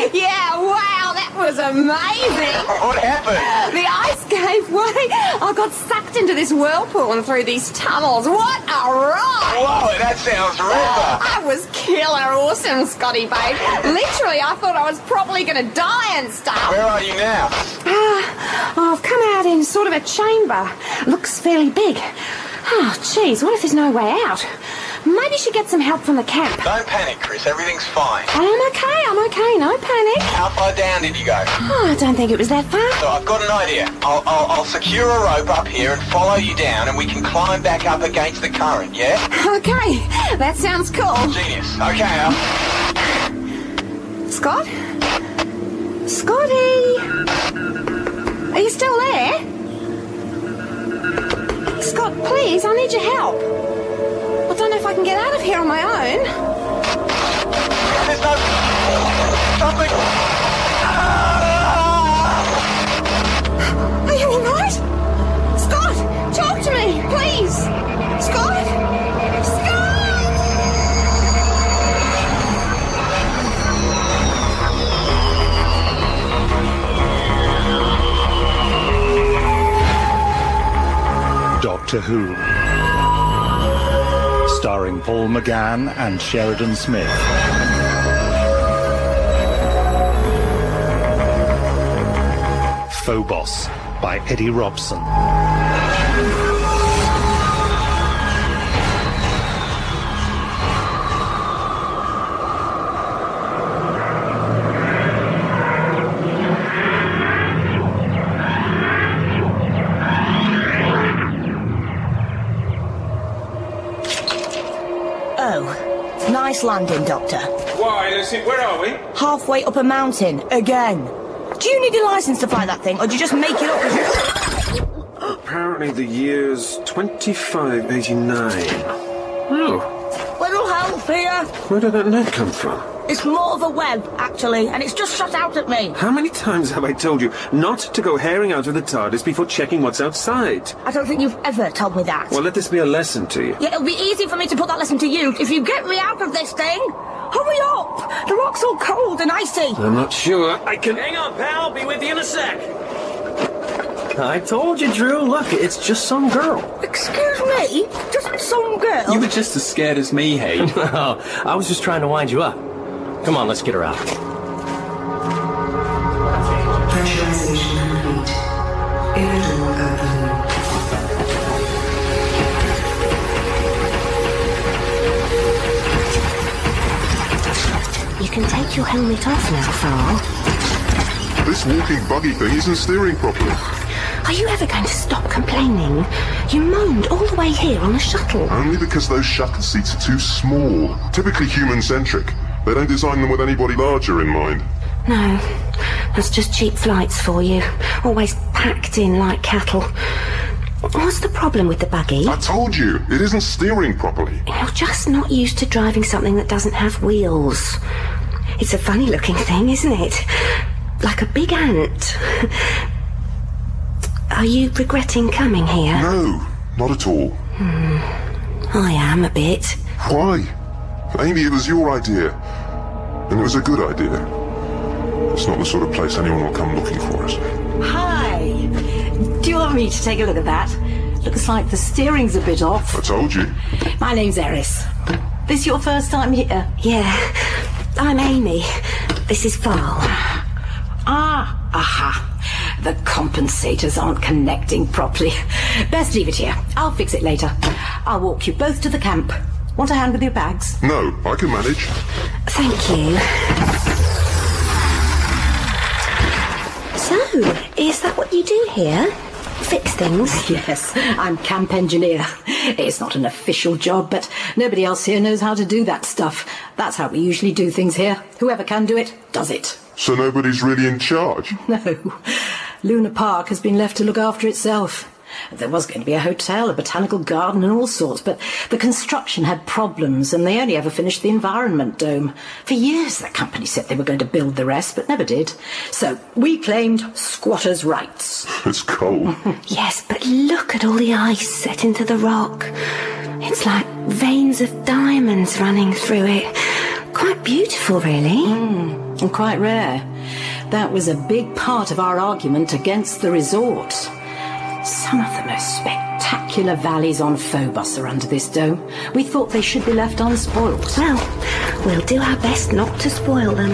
Yeah, wow, that was amazing. What happened? The ice gave way. I got sucked into this whirlpool and through these tunnels. What a ride! Whoa, that sounds ripper. I was killer awesome, Scotty, babe. Literally, I thought I was probably going to die and stuff. Where are you now? I've come out in sort of a chamber. Looks fairly big. Oh, jeez, what if there's no way out? Maybe you should get some help from the camp. Don't panic, Chris. Everything's fine. I'm okay. No panic. How far down did you go? Oh, I don't think it was that far. So I've got an idea. I'll secure a rope up here and follow you down, and we can climb back up against the current, yeah? Okay, that sounds cool. Genius. Okay, Scott? Scotty? Are you still there? Scott, please, I need your help. I don't know if I can get out of here on my own. There's no... Something... Are you all right? Scott, talk to me, please. Scott? Doctor Who, starring Paul McGann and Sheridan Smith. Phobos by Eddie Robson. Nice landing, Doctor. Why, Lucy, where are we? Halfway up a mountain, again. Do you need a licence to fly that thing, or do you just make it up? Apparently the year's 2589. Oh. Little help here. Where did that net come from? It's more of a web, actually, and it's just shot out at me. How many times have I told you not to go herring out of the TARDIS before checking what's outside? I don't think you've ever told me that. Well, let this be a lesson to you. Yeah, it'll be easy for me to put that lesson to you if you get me out of this thing. Hurry up! The rock's all cold and icy. I'm not sure I can... Hang on, pal. Be with you in a sec. I told you, Drew. Look, it's just some girl. Excuse me? Just some girl? You were just as scared as me, Hayden. No, I was just trying to wind you up. Come on, let's get her out. Pressurization complete. Inner door open. You can take your helmet off now, Farrell. This walking buggy thing isn't steering properly. Are you ever going to stop complaining? You moaned all the way here on a shuttle. Only because those shuttle seats are too small. Typically human-centric. They don't design them with anybody larger in mind. No, that's just cheap flights for you. Always packed in like cattle. What's the problem with the buggy? I told you, it isn't steering properly. You're just not used to driving something that doesn't have wheels. It's a funny looking thing, isn't it? Like a big ant. Are you regretting coming here? No, not at all. I am a bit. Why? Amy, it was your idea. And it was a good idea. It's not the sort of place anyone will come looking for us. Hi. Do you want me to take a look at that? Looks like the steering's a bit off. I told you. My name's Eris. This your first time here? Yeah. I'm Amy. This is Val. Aha. The compensators aren't connecting properly. Best leave it here. I'll fix it later. I'll walk you both to the camp. Want a hand with your bags? No, I can manage. Thank you. So, is that what you do here? Fix things? Yes, I'm camp engineer. It's not an official job, but nobody else here knows how to do that stuff. That's how we usually do things here. Whoever can do it, does it. So nobody's really in charge? No. Luna Park has been left to look after itself. There was going to be a hotel, a botanical garden and all sorts, but the construction had problems and they only ever finished the environment dome. For years the company said they were going to build the rest, but never did. So we claimed squatters' rights. It's cold. Yes, but look at all the ice set into the rock. It's like veins of diamonds running through it. Quite beautiful, really. and quite rare. That was a big part of our argument against the resort. Some of the most spectacular valleys on Phobos are under this dome. We thought they should be left unspoilt. Well, we'll do our best not to spoil them.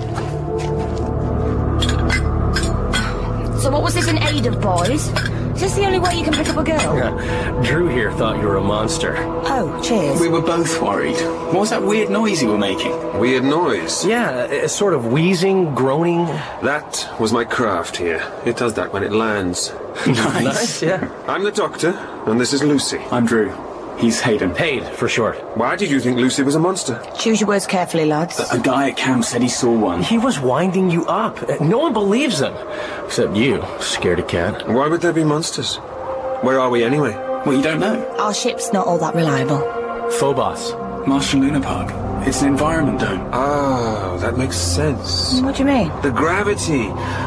So what was this in aid of, boys? Is this the only way you can pick up a girl? Drew here thought you were a monster. Oh, cheers. We were both worried. What was that weird noise you were making? Weird noise? Yeah, a sort of wheezing, groaning. That was my craft here. It does that when it lands. Nice, yeah. I'm the Doctor, and this is Lucy. I'm Drew. He's Hayden. Paid, for short. Why did you think Lucy was a monster? Choose your words carefully, lads. A guy at camp said he saw one. He was winding you up. No one believes him. Except you, scaredy cat. Why would there be monsters? Where are we anyway? Well, you don't know. Our ship's not all that reliable. Phobos. Martian Lunar Park. It's an environment dome. Oh, that makes sense. What do you mean? The gravity.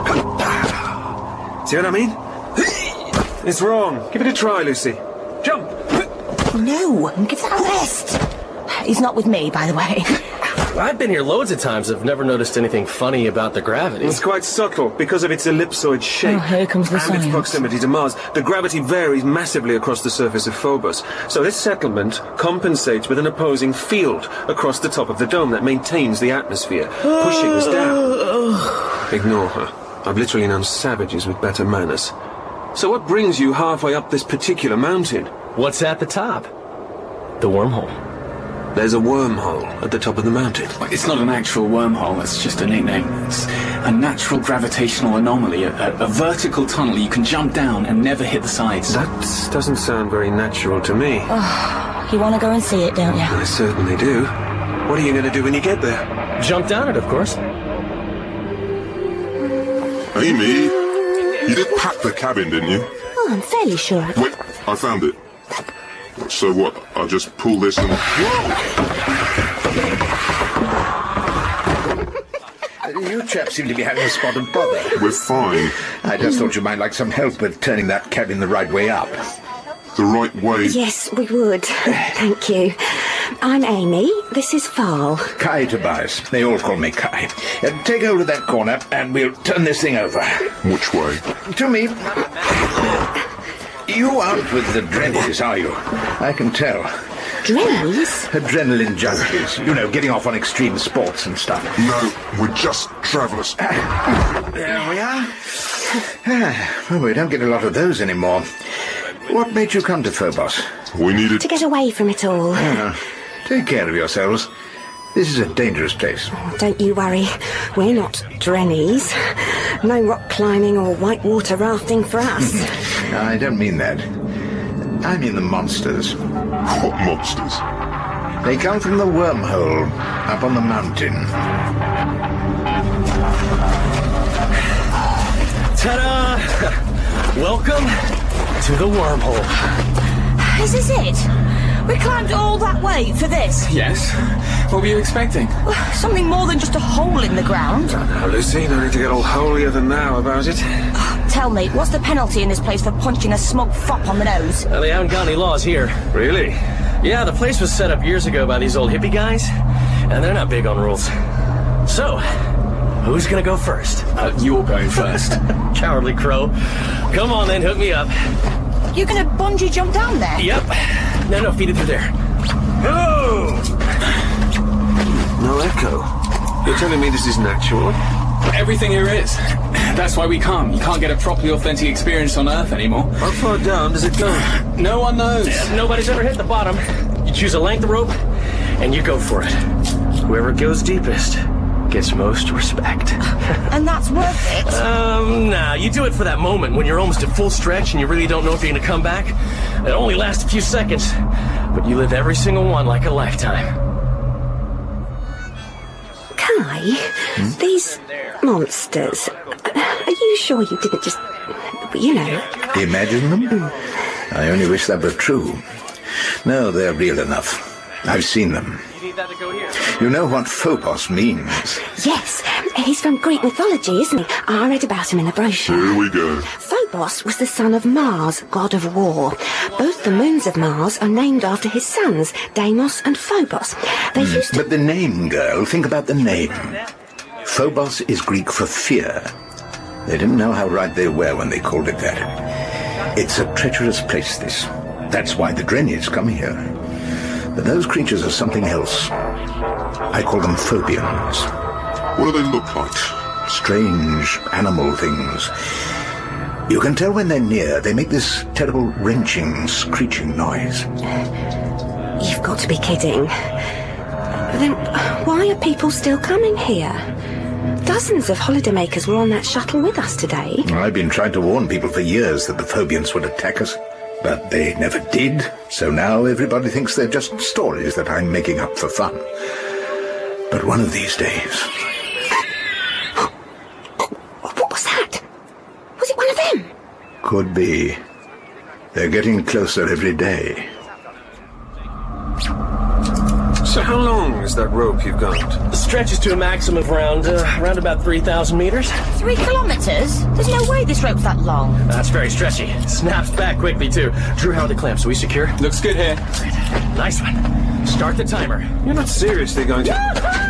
See what I mean? It's wrong. Give it a try, Lucy. Jump! No, give that a rest. He's not with me, by the way. I've been here loads of times. I've never noticed anything funny about the gravity. It's quite subtle because of its ellipsoid shape. Oh, here comes the and science. its proximity to Mars. The gravity varies massively across the surface of Phobos. So this settlement compensates with an opposing field across the top of the dome that maintains the atmosphere, pushing us down. Ignore her. I've literally known savages with better manners. So what brings you halfway up this particular mountain? What's at the top? The wormhole. There's a wormhole at the top of the mountain. It's not an actual wormhole, it's just a nickname. It's a natural gravitational anomaly, a vertical tunnel you can jump down and never hit the sides. That doesn't sound very natural to me. You want to go and see it, don't you? I certainly do. What are you going to do when you get there? Jump down it, of course. Amy, you did pack the cabin, didn't you? Oh, I'm fairly sure I did. Wait, I found it. So what? I'll just pull this and... You chaps seem to be having a spot of bother. We're fine. I just thought you might like some help with turning that cabin the right way up. The right way? Yes, we would. Thank you. I'm Amy. This is Farl. Kai Tobias. They all call me Kai. Take hold of that corner and we'll turn this thing over. Which way? To me. You aren't with the Drennies, are you? I can tell. Drennies? Adrenaline junkies. You know, getting off on extreme sports and stuff. No, we're just travellers. There we are. Well, we don't get a lot of those anymore. What made you come to Phobos? We needed... To get away from it all. Take care of yourselves. This is a dangerous place. Oh, don't you worry. We're not Drennies. No rock climbing or whitewater rafting for us. I don't mean that. I mean the monsters. What monsters? They come from the wormhole up on the mountain. Ta-da! Welcome to the wormhole. Is this it? We climbed all that way for this? Yes? What were you expecting? Something more than just a hole in the ground. Now, Lucy, no need to get all holier than thou about it. Tell me, what's the penalty in this place for punching a smug fop on the nose? Well, they haven't got any laws here. Really? Yeah, the place was set up years ago by these old hippie guys, and they're not big on rules. So, who's gonna go first? You're going first. Cowardly crow. Come on then, hook me up. You're gonna bungee jump down there? Yep. No, feed it through there. Oh! No echo. You're telling me this is natural? Everything here is. That's why we come. You can't get a properly authentic experience on Earth anymore. How far down does it go? No one knows. Nobody's ever hit the bottom. You choose a length of rope, and you go for it. Whoever goes deepest gets most respect. And that's worth it? Nah, you do it for that moment when you're almost at full stretch and you really don't know if you're gonna come back. It only lasts a few seconds, but you live every single one like a lifetime. Kai, these monsters, are you sure you didn't just, you know... Imagine them? I only wish that were true. No, they're real enough. I've seen them. You know what Phobos means? Yes, he's from Greek mythology, isn't he? I read about him in a brochure. Here we go. Phobos was the son of Mars, god of war. Both the moons of Mars are named after his sons, Deimos and Phobos. They used to... But the name, girl, think about the name. Phobos is Greek for fear. They didn't know how right they were when they called it that. It's a treacherous place, this. That's why the Drennies come here. But those creatures are something else. I call them Phobians. What do they look like? Strange animal things. You can tell when they're near. They make this terrible wrenching, screeching noise. You've got to be kidding. Then why are people still coming here? Dozens of holidaymakers were on that shuttle with us today. I've been trying to warn people for years that the Phobians would attack us, but they never did. So now everybody thinks they're just stories that I'm making up for fun. But one of these days... What was that? Was it one of them? Could be. They're getting closer every day. So how long is that rope you've got? It stretches to a maximum of around about 3,000 meters. 3 kilometers? There's no way this rope's that long. That's very stretchy. It snaps back quickly, too. Drew, how are the clamps? Are we secure? Looks good here. Nice one. Start the timer. You're not seriously going to...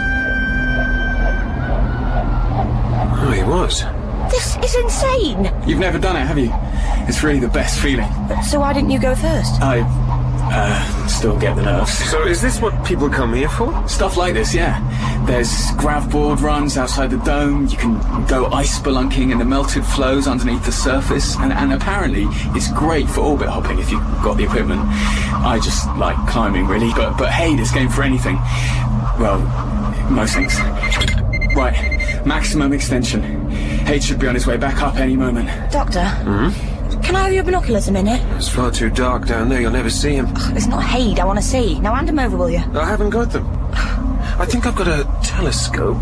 Oh, he was. This is insane. You've never done it, have you? It's really the best feeling. So why didn't you go first? I still get the nerves. So is this what people come here for? Stuff like this, yeah. There's gravboard runs outside the dome. You can go ice spelunking in the melted flows underneath the surface. And apparently it's great for orbit hopping if you've got the equipment. I just like climbing, really. But hey, this game for anything. Well, most things. Right, maximum extension. Hayde should be on his way back up any moment. Doctor? Can I have your binoculars a minute? It's far too dark down there. You'll never see him. It's not Hayde I want to see. Now hand him over, will you? I haven't got them. I think I've got a telescope.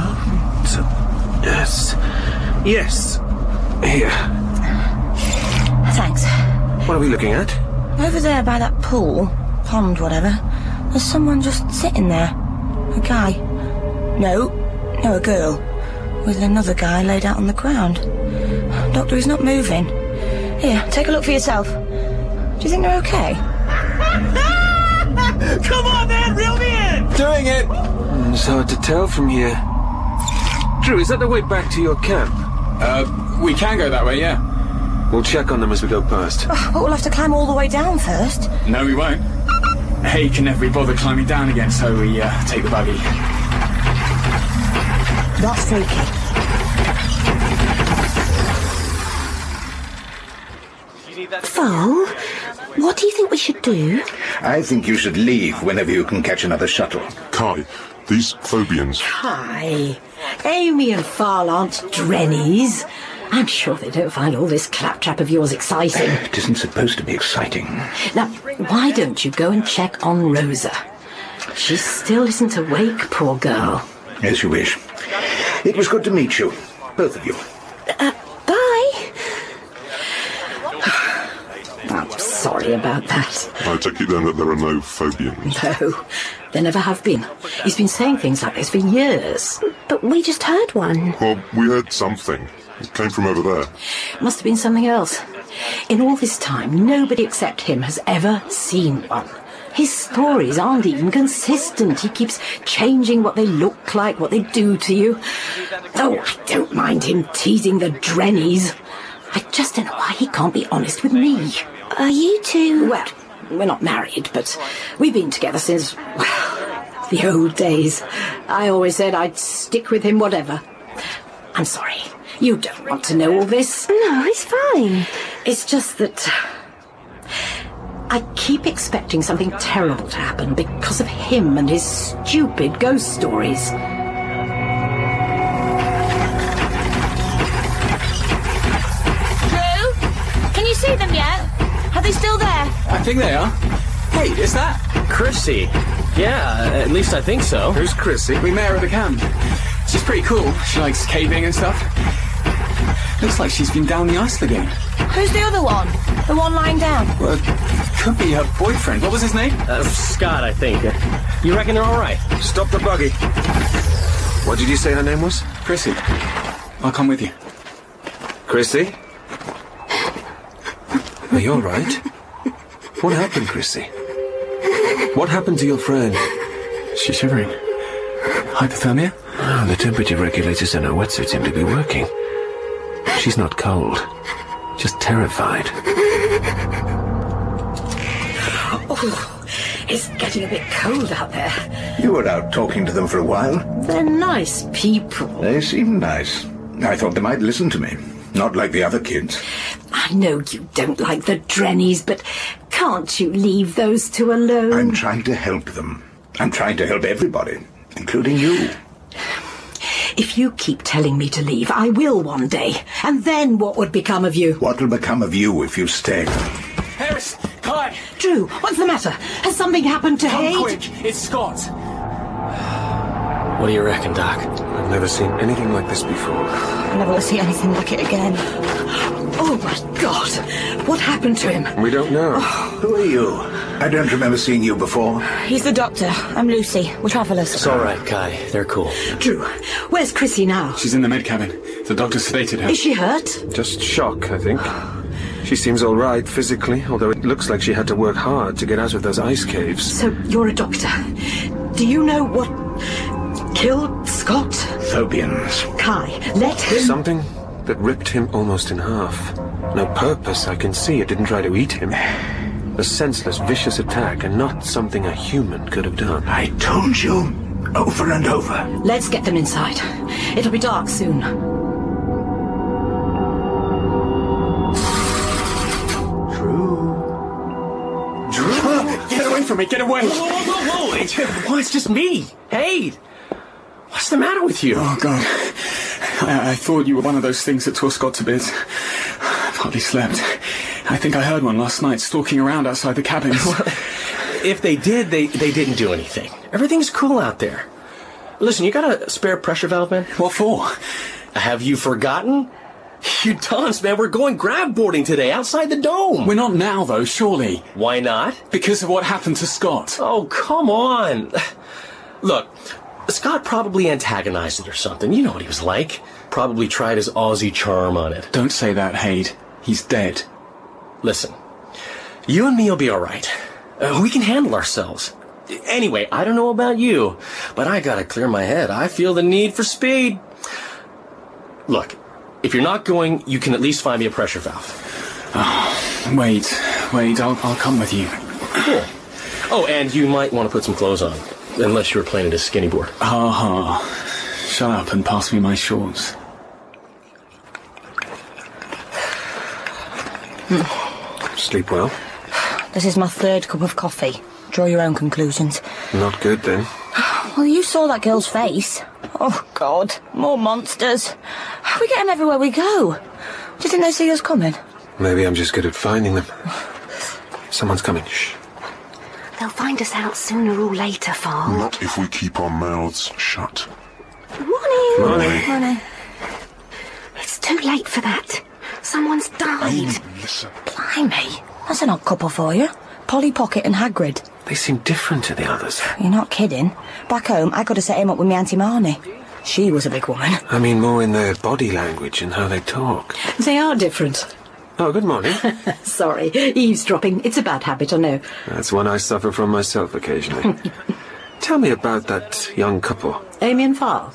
Yes. Yes. Here. Thanks. What are we looking at? Over there by that pool, pond, whatever, there's someone just sitting there. A guy. No, a girl. With another guy laid out on the ground. Doctor, he's not moving. Here, take a look for yourself. Do you think they're okay? Come on, man! Reel me in! Doing it! It's hard to tell from here. Drew, is that the way back to your camp? We can go that way, yeah. We'll check on them as we go past. But we'll have to climb all the way down first. No, we won't. Hayde can never be bothered climbing down again, so we take the buggy. That's freaky. Phil, what do you think we should do? I think you should leave whenever you can catch another shuttle. Kai, these Phobians... Hi. Amy and Farl aren't Drennies. I'm sure they don't find all this claptrap of yours exciting. It isn't supposed to be exciting. Now, why don't you go and check on Rosa? She still isn't awake, poor girl. As you wish. It was good to meet you, both of you. Bye. I'm sorry about that. I take it then that there are no Phobians. No, there never have been. He's been saying things like this for years. But we just heard one. Well, we heard something. It came from over there. Must have been something else. In all this time, nobody except him has ever seen one. His stories aren't even consistent. He keeps changing what they look like, what they do to you. Oh, I don't mind him teasing the Drennies. I just don't know why he can't be honest with me. Are you two... Well, we're not married, but we've been together since, well, the old days. I always said I'd stick with him whatever. I'm sorry. You don't want to know all this. No, it's fine. It's just that... I keep expecting something terrible to happen because of him and his stupid ghost stories. Drew? Can you see them yet? Are they still there? I think they are. Hey, is that... Chrissy. Yeah, at least I think so. Who's Chrissy? We met her at the camp. She's pretty cool. She likes caving and stuff. Looks like she's been down the ice again. Who's the other one? The one lying down? Well, could be her boyfriend. What was his name? Scott, I think. You reckon they're all right? Stop the buggy. What did you say her name was? Chrissy. I'll come with you. Chrissy? Are you all right? What happened, Chrissy? What happened to your friend? She's shivering. Hypothermia? Oh, the temperature regulators in her wetsuit seem to be working. She's not cold, just terrified. Oh, it's getting a bit cold out there. You were out talking to them for a while. They're nice people. They seem nice. I thought they might listen to me. Not like the other kids. I know you don't like the Drennies, but can't you leave those two alone? I'm trying to help them. I'm trying to help everybody, including you. If you keep telling me to leave, I will one day. And then what would become of you? What will become of you if you stay? Harris! Kai! Drew, what's the matter? Has something happened to Haid? Come quick! It's Scott! What do you reckon, Doc? I've never seen anything like this before. I never will see anything like it again. Oh, my God. What happened to him? We don't know. Who are you? I don't remember seeing you before. He's the doctor. I'm Lucy. We're travellers. It's all right, Kai. They're cool. Drew, where's Chrissy now? She's in the med cabin. The doctor sedated her. Is she hurt? Just shock, I think. She seems all right physically, although it looks like she had to work hard to get out of those ice caves. So, you're a doctor. Do you know what killed Scott? Phobians. Kai, let him... Something that ripped him almost in half. No purpose, I can see. It didn't try to eat him. A senseless, vicious attack, and not something a human could have done. I told you, over and over. Let's get them inside. It'll be dark soon. Drew! Get away from me! Get away! Whoa! It's just me! Hey! What's the matter with you? Oh, God. I thought you were one of those things that tore Scott to bits. I've hardly slept. I think I heard one last night stalking around outside the cabins. If they did, they didn't do anything. Everything's cool out there. Listen, you got a spare pressure valve, man? What for? Have you forgotten? You dunce, man. We're going grab boarding today outside the dome. We're not now, though, surely. Why not? Because of what happened to Scott. Oh, come on. Look, Scott probably antagonized it or something. You know what he was like. Probably tried his Aussie charm on it. Don't say that, Haid. He's dead. Listen, you and me will be all right. We can handle ourselves. Anyway, I don't know about you, but I gotta clear my head. I feel the need for speed. Look, if you're not going, you can at least find me a pressure valve. Oh, wait, I'll come with you. Cool. Oh, and you might want to put some clothes on, unless you were planning to skinny board. Shut up and pass me my shorts. Sleep well? This is my third cup of coffee. Draw your own conclusions. Not good, then. Well, you saw that girl's face. Oh, God. More monsters. We get them everywhere we go. Do you think they see us coming? Maybe I'm just good at finding them. Someone's coming. Shh. They'll find us out sooner or later, Fall. Not if we keep our mouths shut. Morning. Morning. It's too late for that. Someone's died. Listen. Blimey. That's an odd couple for you. Polly Pocket and Hagrid. They seem different to the others. You're not kidding. Back home, I could have set him up with my Auntie Marnie. She was a big woman. I mean, more in their body language and how they talk. They are different. Oh, good morning. Sorry, eavesdropping. It's a bad habit, I know. That's one I suffer from myself occasionally. Tell me about that young couple. Amy and Farl.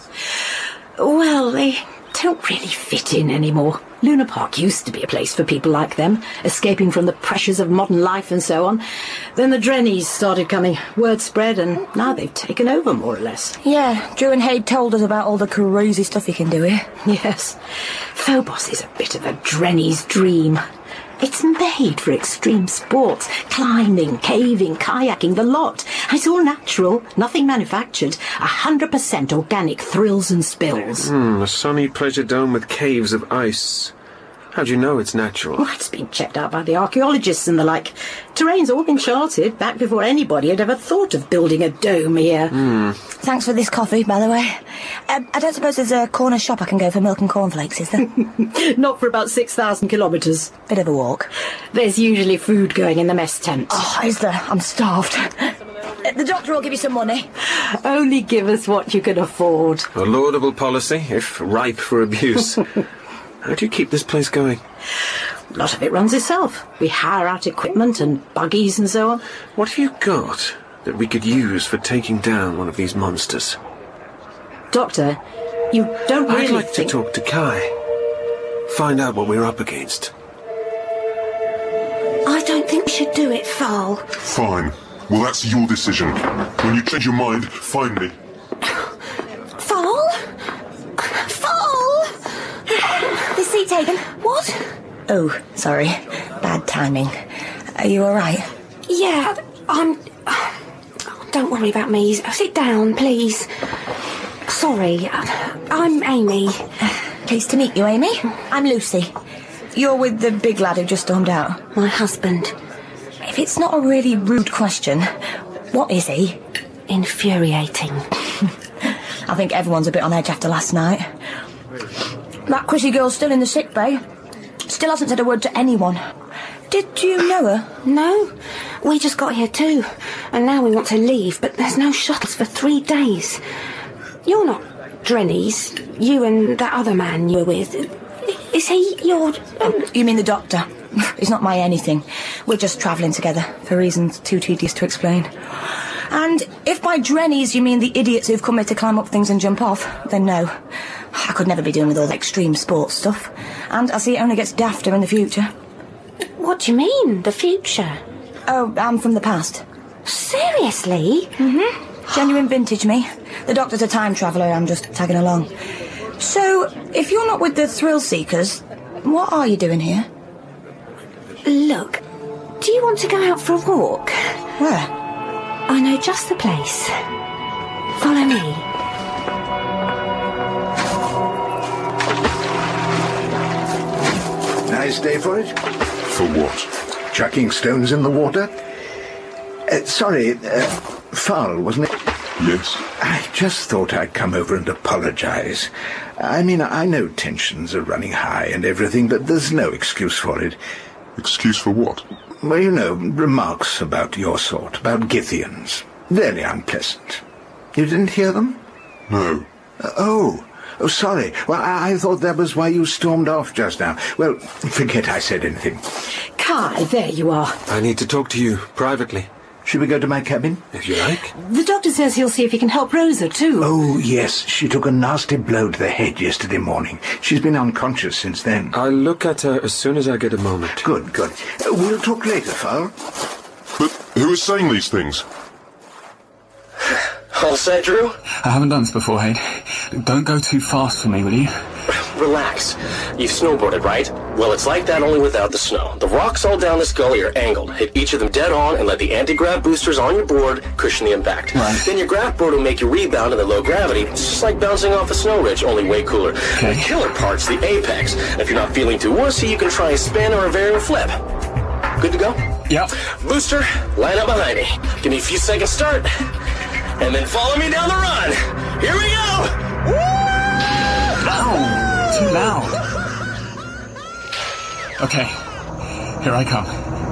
Well, they don't really fit in anymore. Luna Park used to be a place for people like them, escaping from the pressures of modern life and so on. Then the Drennies started coming, word spread, and now they've taken over, more or less. Yeah, Drew and Haid told us about all the crazy stuff you can do here. Yes. Phobos is a bit of a Drenny's dream. It's made for extreme sports. Climbing, caving, kayaking, the lot. It's all natural, nothing manufactured. 100% organic thrills and spills. A sunny pleasure dome with caves of ice. How do you know it's natural? Well, it's been checked out by the archaeologists and the like. Terrain's all been charted back before anybody had ever thought of building a dome here. Thanks for this coffee, by the way. I don't suppose there's a corner shop I can go for milk and cornflakes, is there? Not for about 6,000 kilometres. Bit of a walk. There's usually food going in the mess tent. Oh, is there? I'm starved. The doctor will give you some money. Only give us what you can afford. A laudable policy, if ripe for abuse. How do you keep this place going? A lot of it runs itself. We hire out equipment and buggies and so on. What have you got that we could use for taking down one of these monsters? Doctor, you don't really I'd like think... to talk to Kai. Find out what we're up against. I don't think we should do it, Fal. Fine. Well, that's your decision. When you change your mind, find me. Fal? Fal! The seat taken. What? Oh, sorry. Bad timing. Are you all right? Yeah, I'm... Don't worry about me. Sit down, please. Sorry, I'm Amy. Pleased to meet you, Amy. I'm Lucy. You're with the big lad who just stormed out? My husband. If it's not a really rude question, what is he? Infuriating. I think everyone's a bit on edge after last night. That Chrissy girl's still in the sick bay. Still hasn't said a word to anyone. Did you know her? No. We just got here too. And now we want to leave, but there's no shuttles for 3 days. You're not Drenny's. You and that other man you were with. Is he your... You mean the doctor? He's not my anything. We're just travelling together, for reasons too tedious to explain. And if by Drennies you mean the idiots who've come here to climb up things and jump off, then no. I could never be doing with all the extreme sports stuff. And I see it only gets dafter in the future. What do you mean, the future? Oh, I'm from the past. Seriously? Mm-hmm. Genuine vintage me. The doctor's a time traveller, I'm just tagging along. So, if you're not with the thrill seekers, what are you doing here? Look, do you want to go out for a walk? Where? I know just the place. Follow me. Nice day for it? For what? Chucking stones in the water? Sorry, Fal, wasn't it? Yes. I just thought I'd come over and apologise. I mean, I know tensions are running high and everything, but there's no excuse for it. Excuse for what? Well, you know, remarks about your sort, about Githians. Very unpleasant. You didn't hear them? No. Oh, sorry. Well, I thought that was why you stormed off just now. Well, forget I said anything. Kai, there you are. I need to talk to you privately. Should we go to my cabin? If you like. The doctor says he'll see if he can help Rosa, too. Oh, yes. She took a nasty blow to the head yesterday morning. She's been unconscious since then. I'll look at her as soon as I get a moment. Good, good. We'll talk later, Fal. But who is saying these things? All set, Drew? I haven't done this before, Hayde. Don't go too fast for me, will you? Relax. You've snowboarded, right? Well, it's like that, only without the snow. The rocks all down this gully are angled. Hit each of them dead on and let the anti-grav boosters on your board cushion the impact. Right. Then your grav board will make you rebound in the low gravity. It's just like bouncing off a snow ridge, only way cooler. Okay. The killer part's the apex. And if you're not feeling too wussy, you can try a spin or a variant flip. Good to go? Yep. Booster, line up behind me. Give me a few seconds start. And then follow me down the run. Here we go! Woo! Ow! Too loud. Okay, here I come.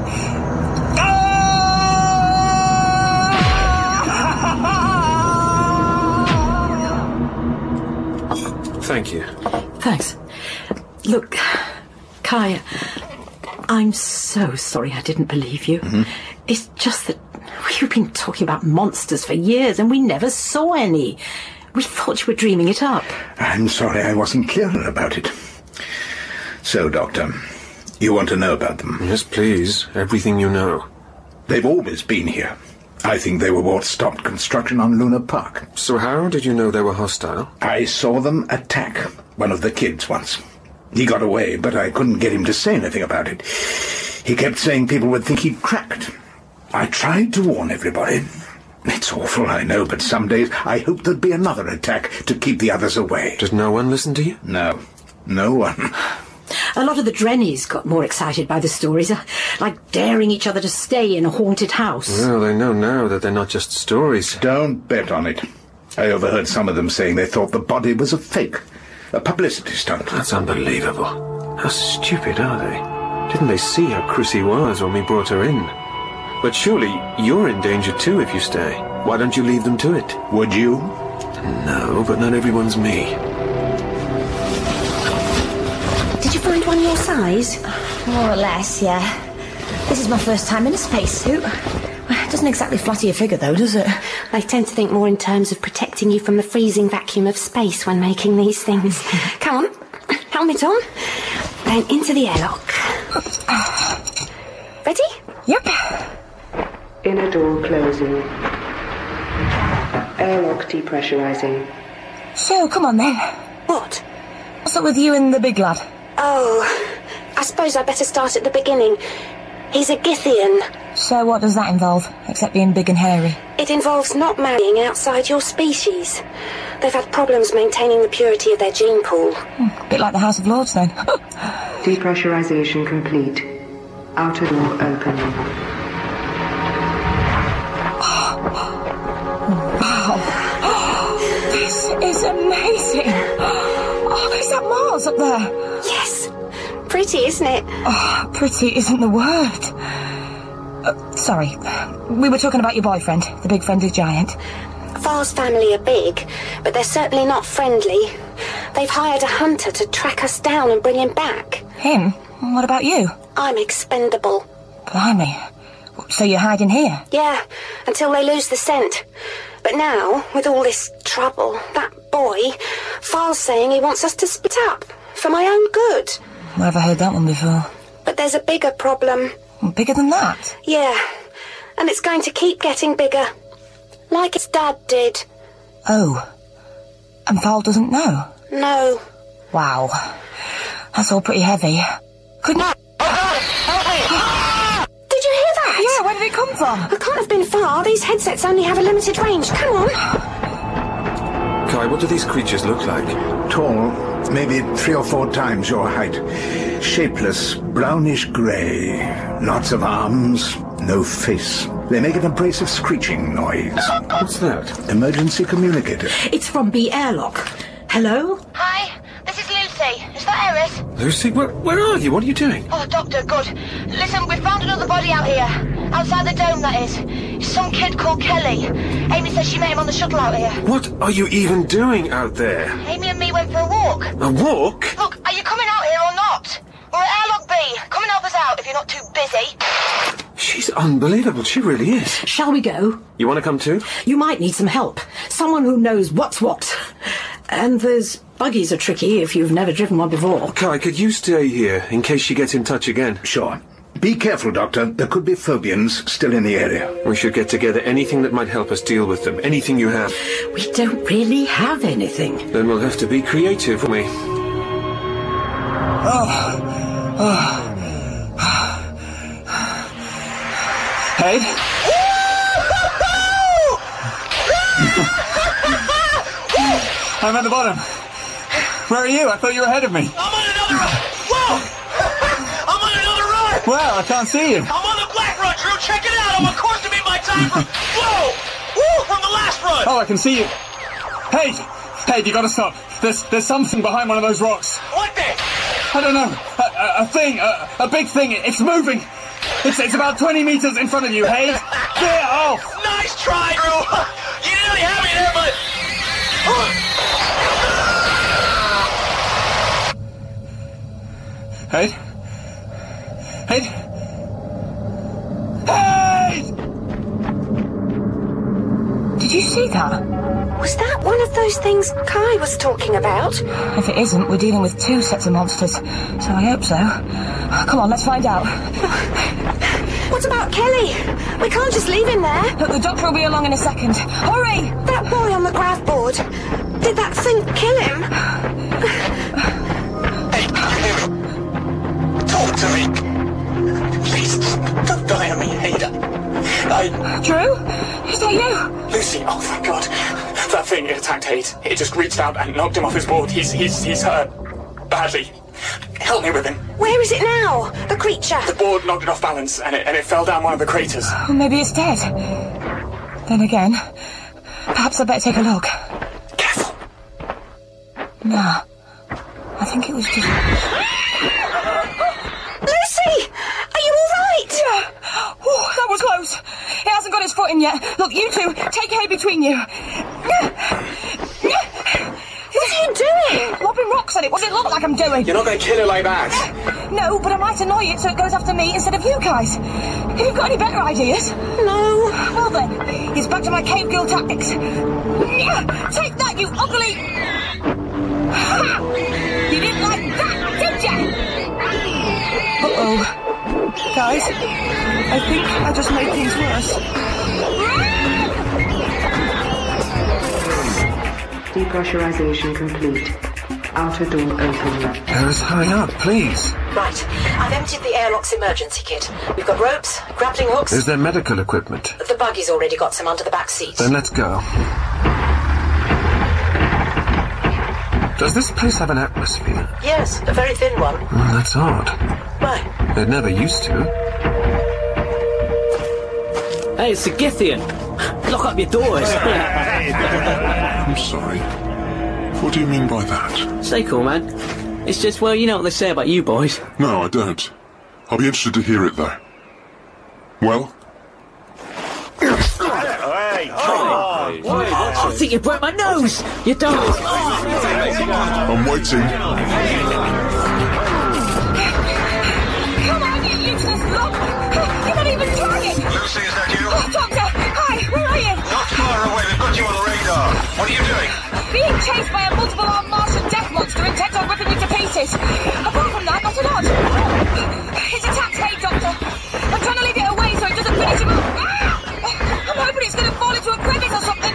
Thank you. Thanks. Look, Kai, I'm so sorry I didn't believe you. Mm-hmm. It's just that we've been talking about monsters for years and we never saw any. We thought you were dreaming it up. I'm sorry I wasn't clearer about it. So, Doctor, you want to know about them? Yes, please. Everything you know. They've always been here. I think they were what stopped construction on Luna Park. So how did you know they were hostile? I saw them attack one of the kids once. He got away, but I couldn't get him to say anything about it. He kept saying people would think he'd cracked. I tried to warn everybody. It's awful, I know, but some days I hope there'd be another attack to keep the others away. Did no one listen to you? No. No one. A lot of the Drennies got more excited by the stories, like daring each other to stay in a haunted house. Well, they know now that they're not just stories. Don't bet on it. I overheard some of them saying they thought the body was a fake. A publicity stunt. That's unbelievable. How stupid are they? Didn't they see how Chrissy was when we brought her in? But surely you're in danger too if you stay. Why don't you leave them to it? Would you? No, but not everyone's me. Did you find one your size? More or less, yeah. This is my first time in a spacesuit. Doesn't exactly flatter your figure, though, does it? They tend to think more in terms of protecting you from the freezing vacuum of space when making these things. Come on, helmet on. Then into the airlock. Ready? Yep. Inner door closing. Airlock depressurizing. So, come on then. What? What's up with you and the big lad? Oh, I suppose I better start at the beginning. He's a Githian. So what does that involve, except being big and hairy? It involves not marrying outside your species. They've had problems maintaining the purity of their gene pool. A bit like the House of Lords, then. Depressurization complete. Outer door open. Wow. This is amazing. Oh, is that Mars up there? Yes. Pretty, isn't it? Oh, pretty isn't the word. Sorry. We were talking about your boyfriend, the big-friended giant. Far's family are big, but they're certainly not friendly. They've hired a hunter to track us down and bring him back. Him? What about you? I'm expendable. Blimey. So you're hiding here? Yeah, until they lose the scent. But now, with all this trouble, that boy, Far's saying he wants us to split up, for my own good. Never heard that one before. But there's a bigger problem. Bigger than that? Yeah, and it's going to keep getting bigger. Like its dad did. Oh. And Val doesn't know? No. Wow. That's all pretty heavy. Couldn't... Did you hear that? Yeah, where did it come from? I can't have been far. These headsets only have a limited range. Come on. Kai, what do these creatures look like? Tall, maybe 3 or 4 times your height. Shapeless, brownish grey. Lots of arms, no face. They make an abrasive screeching noise. What's that? Emergency communicator. It's from B Airlock. Hello? Hi, this is Lucy. Is that Eris? Lucy, where are you? What are you doing? Oh, Doctor, good. Listen, we found another body out here. Outside the dome, that is. It's some kid called Kelly. Amy says she met him on the shuttle out here. What are you even doing out there? Amy and me went for a walk. A walk? Look, are you coming out here or not? We're at Airlock B. Come and help us out if you're not too busy. She's unbelievable. She really is. Shall we go? You want to come too? You might need some help. Someone who knows what's what. And those buggies are tricky if you've never driven one before. Kai, could you stay here in case she gets in touch again? Sure. Be careful, Doctor. There could be Phobians still in the area. We should get together anything that might help us deal with them. Anything you have. We don't really have anything. Then we'll have to be creative, won't we? Hey? I'm at the bottom. Where are you? I thought you were ahead of me. I'm on another run! Whoa! I'm on another run! Well, I can't see you. I'm on the black run, Drew! Check it out! I'm on course to meet my time from... Whoa! Woo! From the last run! Oh, I can see you. Hey! Hey, you gotta stop. There's something behind one of those rocks. What thing? I don't know. A thing. A big thing. It's moving. It's about 20 meters in front of you, hey? Get off! Nice try, Drew! You nearly had me there, but... Hey? Hey? Hey! Did you see that? Was that one of those things Kai was talking about? If it isn't, we're dealing with 2 sets of monsters. So I hope so. Come on, let's find out. What about Kelly? We can't just leave him there. Look, the doctor will be along in a second. Hurry! That boy on the grav board. Did that thing kill him? Hey, can you hear me? Talk to me. Please, don't die on me, Ada. Drew? Is that you? Lucy, oh thank God. That thing, it attacked Haight. It just reached out and knocked him off his board. He's hurt. Badly. Help me with him. Where is it now? The creature? The board knocked it off balance and it fell down one of the craters. Well, maybe it's dead. Then again, perhaps I'd better take a look. Careful. No. I think it was just... Lucy! Are you all right? Yeah. Oh, that was close. It hasn't got its foot in yet. Look, you two, take Hay between you. What are you doing? Lobbing rocks at it. What does it look like I'm doing? You're not going to kill it like that. No, but I might annoy it so it goes after me instead of you guys. Have you got any better ideas? No. Well then, it's back to my cave girl tactics. Take that, you ugly... Ha! You didn't like that, did ya? Uh-oh. Guys, I think I just made things worse. Depressurization complete. Outer door open. Eris, hurry up, please. Right. I've emptied the airlock's emergency kit. We've got ropes, grappling hooks. Is there medical equipment? The buggy's already got some under the back seat. Then let's go. Does this place have an atmosphere? Yes, a very thin one. Well, that's odd. Why? It never used to. Hey, it's the Githian. Lock up your doors. I'm sorry. What do you mean by that? Stay cool, man. It's just, well, you know what they say about you boys. No, I don't. I'll be interested to hear it, though. Well? I think you broke my nose! You don't! I'm waiting. Come on, you useless blob! You're not even trying! Lucy, is that you? Oh, Doctor! Hi, where are you? Not far away, we've got you on radar. What are you doing? Being chased by a multiple-armed Martian death monster intent on ripping you to pieces. Apart from that, not a lot. His attack's made, Doctor. I'm trying to leave it away so it doesn't finish him up. I'm hoping it's going to fall into a crevice or something.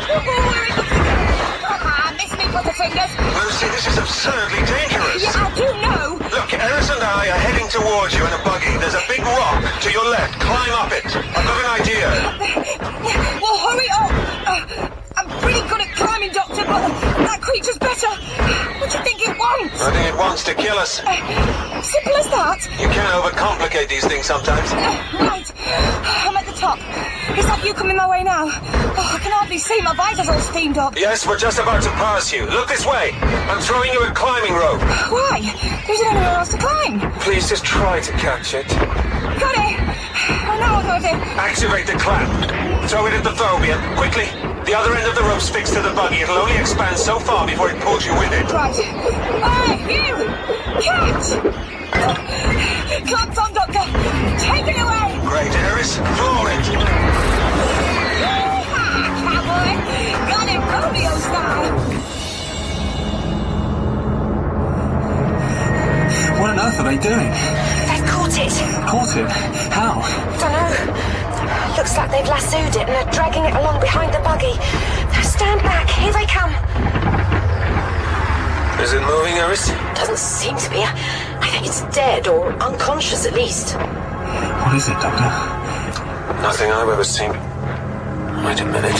Miss me, Butterfingers. Lucy, this is absurdly dangerous. Yeah, I do know. Look, Eris and I are heading towards you in a buggy. There's a big rock to your left. Climb up it. I've got an idea. Well, hurry up. I'm pretty good at climbing, Doctor, but that creature's better. What do you think it wants? I think it wants to kill us. Simple as that. You can overcomplicate these things sometimes. Right. I'm at the top. Is that you coming my way now? Oh, I can hardly see. My visor's all steamed up. Yes, we're just about to pass you. Look this way. I'm throwing you a climbing rope. Why? There isn't anywhere else to climb. Please just try to catch it. Got it. Oh, now what do I do? Activate the clamp. Throw it at the phobia. Quickly. The other end of the rope's fixed to the buggy. It'll only expand so far before it pulls you with it. Right. Hey, you! Catch! Clamps on, Doctor. Take it away. Great, Eris. Floor it. Cowboy. Got him Romeo style. What on earth are they doing? They've caught it. Caught it? How? Dunno. Looks like they've lassoed it and are dragging it along behind the buggy. Stand back. Here they come. Is it moving, Eris? Doesn't seem to be. I think it's dead, or unconscious at least. What is it, Doctor? Nothing I've ever seen. Wait a minute.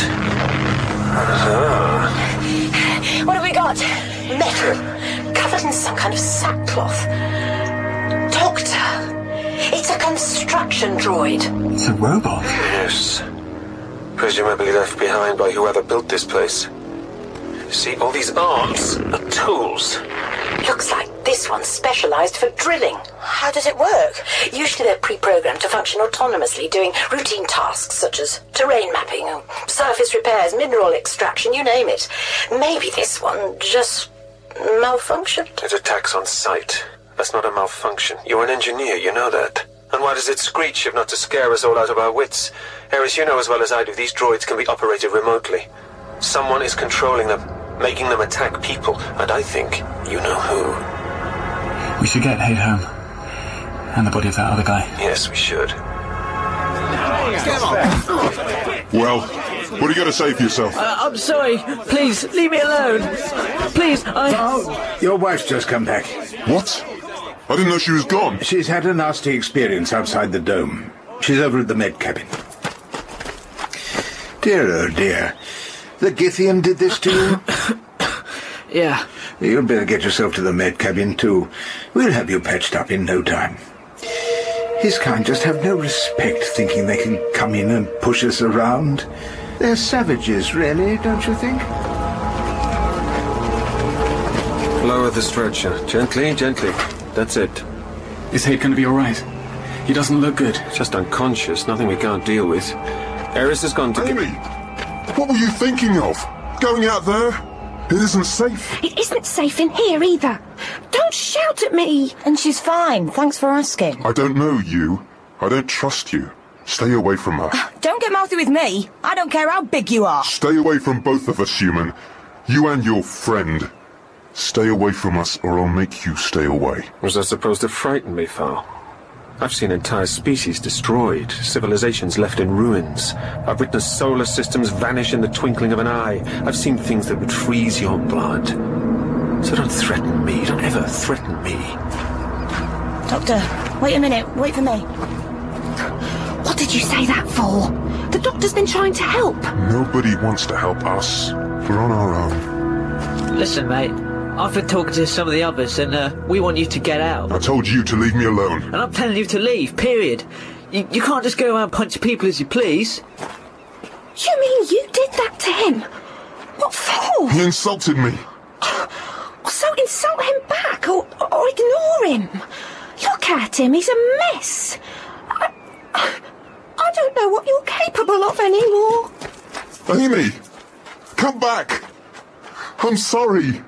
What have we got? Metal, covered in some kind of sackcloth. Doctor, it's a construction droid. It's a robot. Yes. Presumably left behind by whoever built this place. See, all these arms are tools. Looks like this one's specialised for drilling. How does it work? Usually they're pre-programmed to function autonomously, doing routine tasks such as terrain mapping, surface repairs, mineral extraction, you name it. Maybe this one just malfunctioned. It attacks on sight. That's not a malfunction. You're an engineer, you know that. And why does it screech if not to scare us all out of our wits? Eris, you know as well as I do, these droids can be operated remotely. Someone is controlling them, making them attack people, and I think you know who. We should get Hayde home. And the body of that other guy. Yes, we should. Well, what are you going to say for yourself? I'm sorry. Please, leave me alone. Please, Oh, your wife's just come back. What? I didn't know she was gone. She's had a nasty experience outside the dome. She's over at the med cabin. Dear, oh dear. The Githian did this to you? Yeah. You'd better get yourself to the med cabin, too. We'll have you patched up in no time. His kind just have no respect, thinking they can come in and push us around. They're savages, really, don't you think? Lower the stretcher. Gently, gently. That's it. Is Hayde going to be all right? He doesn't look good. Just unconscious. Nothing we can't deal with. Eris has gone to... Amy! What were you thinking of? Going out there? It isn't safe. It isn't safe in here either. Don't Don't shout at me! And she's fine, thanks for asking. I don't know you. I don't trust you. Stay away from her. Don't get mouthy with me. I don't care how big you are. Stay away from both of us, human. You and your friend. Stay away from us, or I'll make you stay away. Was that supposed to frighten me, Fal? I've seen entire species destroyed, civilizations left in ruins. I've witnessed solar systems vanish in the twinkling of an eye. I've seen things that would freeze your blood. So don't threaten me. Don't ever threaten me. Doctor, wait a minute. Wait for me. What did you say that for? The doctor's been trying to help. Nobody wants to help us. We're on our own. Listen, mate. I've been talking to some of the others, and we want you to get out. I told you to leave me alone. And I'm telling you to leave, period. You can't just go around punching people as you please. You mean you did that to him? What for? He insulted me. So insult him back, or ignore him. Look at him, he's a mess. I don't know what you're capable of anymore. Amy, come back. I'm sorry.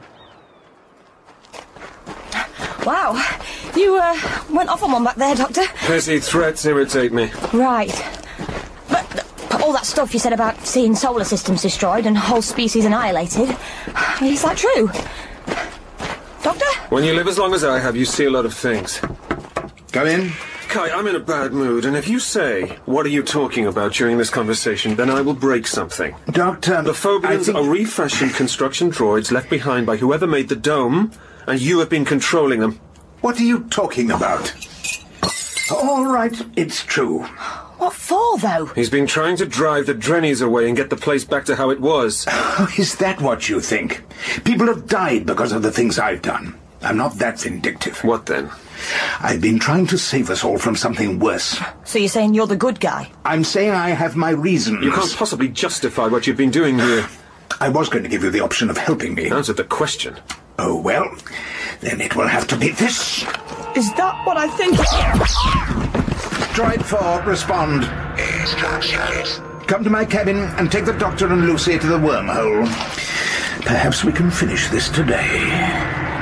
Wow, you went off on one back there, Doctor. Petty threats irritate me. Right. But all that stuff you said about seeing solar systems destroyed and whole species annihilated, is that true? Doctor? When you live as long as I have, you see a lot of things. Come in. Kai, I'm in a bad mood, and if you say, "What are you talking about?" during this conversation, then I will break something. Doctor, the Phobians are refashioned construction droids left behind by whoever made the dome, and you have been controlling them. What are you talking about? All right, it's true. What for, though? He's been trying to drive the Drennies away and get the place back to how it was. Oh, is that what you think? People have died because of the things I've done. I'm not that vindictive. What then? I've been trying to save us all from something worse. So you're saying you're the good guy? I'm saying I have my reasons. You can't possibly justify what you've been doing here. I was going to give you the option of helping me. Answer the question. Oh, well, then it will have to be this. Is that what I think? Droid 4, respond. Instructions. Come to my cabin and take the Doctor and Lucy to the wormhole. Perhaps we can finish this today.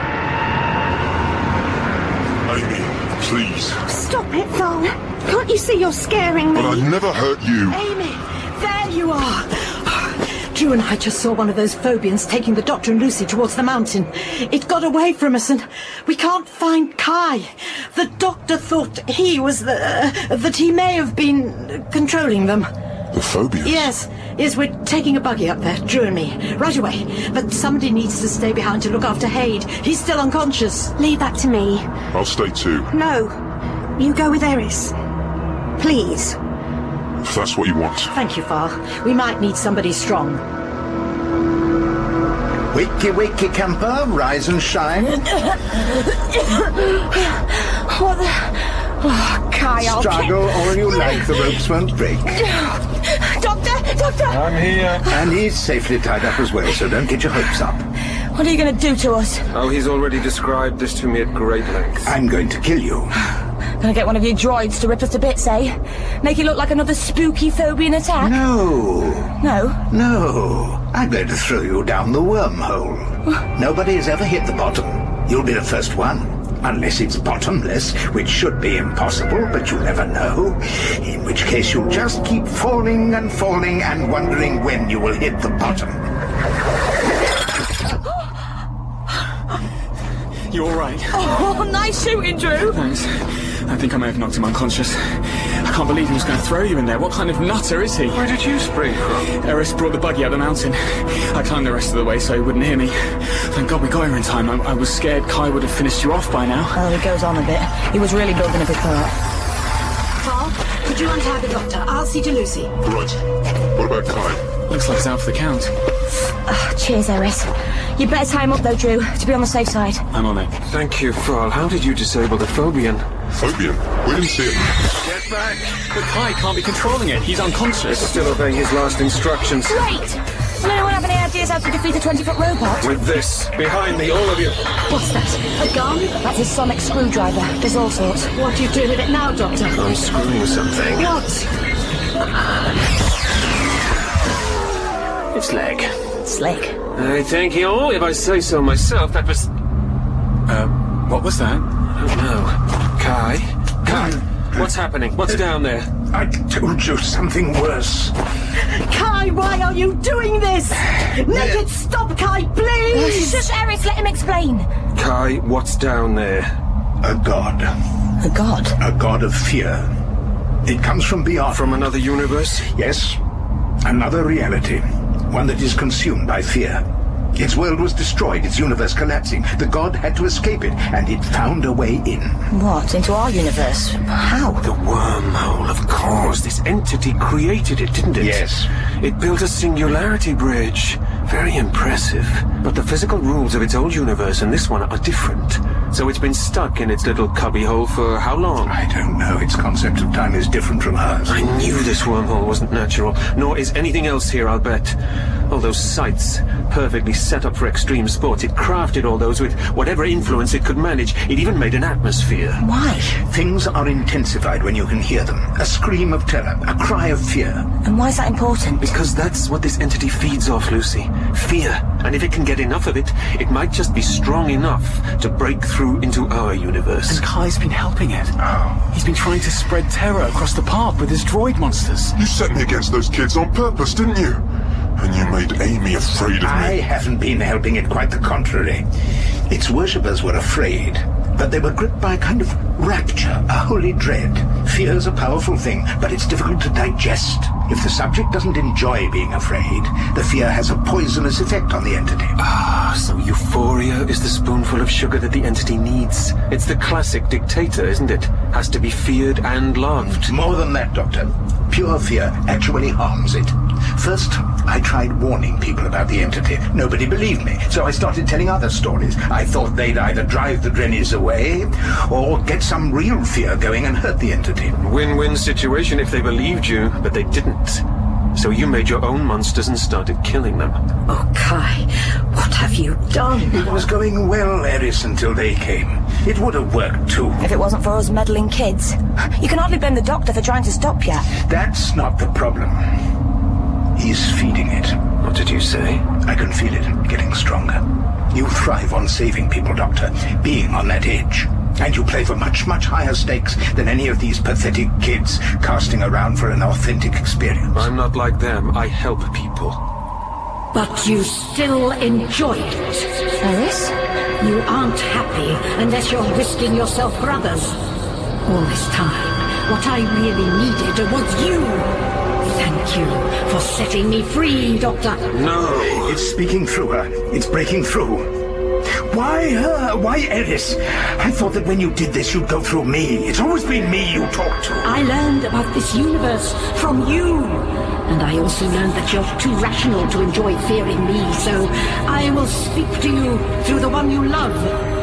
Amy, please. Stop it, Val. Can't you see you're scaring me? But I'd never hurt you. Amy, there you are. Drew and I just saw one of those Phobians taking the Doctor and Lucy towards the mountain. It got away from us and we can't find Kai. The Doctor thought he was that he may have been controlling them. The Phobians? Yes, we're taking a buggy up there, Drew and me, right away. But somebody needs to stay behind to look after Haid. He's still unconscious. Leave that to me. I'll stay too. No, you go with Eris. Please. If that's what you want. Thank you, Far. We might need somebody strong. Wakey, wakey, camper, rise and shine. What the... Oh, Kai, I'll Struggle all you like, the ropes won't break. Doctor! I'm here. And he's safely tied up as well, so don't get your hopes up. What are you going to do to us? Oh, he's already described this to me at great length. I'm going to kill you. Gonna get one of your droids to rip us to bits, eh? Make it look like another spooky Phobian attack? No. No? No. I'm going to throw you down the wormhole. Nobody has ever hit the bottom. You'll be the first one. Unless it's bottomless, which should be impossible, but you never know. In which case you'll just keep falling and falling and wondering when you will hit the bottom. You all right? Oh, nice shooting, Drew. Thanks. I think I may have knocked him unconscious. I can't believe he was going to throw you in there. What kind of nutter is he? Where did you spring from? Eris brought the buggy up the mountain. I climbed the rest of the way so he wouldn't hear me. Thank God we got here in time. I was scared Kai would have finished you off by now. Well, he goes on a bit. He was really building a big part. Carl, could you untie the Doctor? I'll see to Lucy. Right. What about Kai? Looks like he's out for the count. Cheers, Eris. You better tie him up, though, Drew, to be on the safe side. I'm on it. Thank you, Fal. How did you disable the Phobian? Phobian? We didn't see it. Get back! But Kai can't be controlling it. He's unconscious. Still obeying his last instructions. Wait! Will anyone have any ideas how to defeat a 20-foot robot? With this, behind me, all of you. What's that? A gun? That's a sonic screwdriver. There's all sorts. What do you do with it now, Doctor? I'm screwing something. What? It's leg. Slick. I thank you all. If I say so myself, that was... What was that? I don't know. Kai, what's happening? What's down there? I told you something worse. Kai, why are you doing this? Make it stop, Kai, please! Shush, Eris, let him explain. Kai, what's down there? A god. A god? A god of fear. It comes from beyond. From another universe? Yes. Another reality. One that is consumed by fear. Its world was destroyed, its universe collapsing. The god had to escape it, and it found a way in. What? Into our universe? How? The wormhole, of course. This entity created it, didn't it? Yes. It built a singularity bridge. Very impressive. But the physical rules of its old universe and this one are different. So it's been stuck in its little cubbyhole for how long? I don't know. Its concept of time is different from ours. I knew this wormhole wasn't natural, nor is anything else here, I'll bet. All those sites, perfectly set up for extreme sports. It crafted all those with whatever influence it could manage. It even made an atmosphere. Why? Things are intensified when you can hear them. A scream of terror, a cry of fear. And why is that important? Because that's what this entity feeds off, Lucy. Fear. And if it can get enough of it, it might just be strong enough to break through into our universe. And Kai's been helping it. Oh. He's been trying to spread terror across the park with his droid monsters. You set me against those kids on purpose, didn't you? And you made Amy afraid of me. I haven't been helping it, quite the contrary. Its worshippers were afraid, but they were gripped by a kind of rapture, a holy dread. Fear's a powerful thing, but it's difficult to digest. If the subject doesn't enjoy being afraid, the fear has a poisonous effect on the entity. Ah, so euphoria is the spoonful of sugar that the entity needs. It's the classic dictator, isn't it? Has to be feared and loved. More than that, Doctor. Pure fear actually harms it. First, I tried warning people about the entity. Nobody believed me, so I started telling other stories. I thought they'd either drive the Drennies away, or get some real fear going and hurt the entity. Win-win situation if they believed you, but they didn't. So you made your own monsters and started killing them. Oh, Kai, what have you done? It was going well, Eris, until they came. It would have worked, too. If it wasn't for us meddling kids. You can hardly blame the doctor for trying to stop you. That's not the problem. He's feeding it. What did you say? I can feel it getting stronger. You thrive on saving people, Doctor, being on that edge. And you play for much, much higher stakes than any of these pathetic kids casting around for an authentic experience. I'm not like them. I help people. But you still enjoy it. Eris? You aren't happy unless you're risking yourself for others. All this time, what I really needed was you. Thank you for setting me free, Doctor. No. It's speaking through her. It's breaking through. Why her? Why Eris? I thought that when you did this, you'd go through me. It's always been me you talk to. I learned about this universe from you. And I also learned that you're too rational to enjoy fearing me, so I will speak to you through the one you love.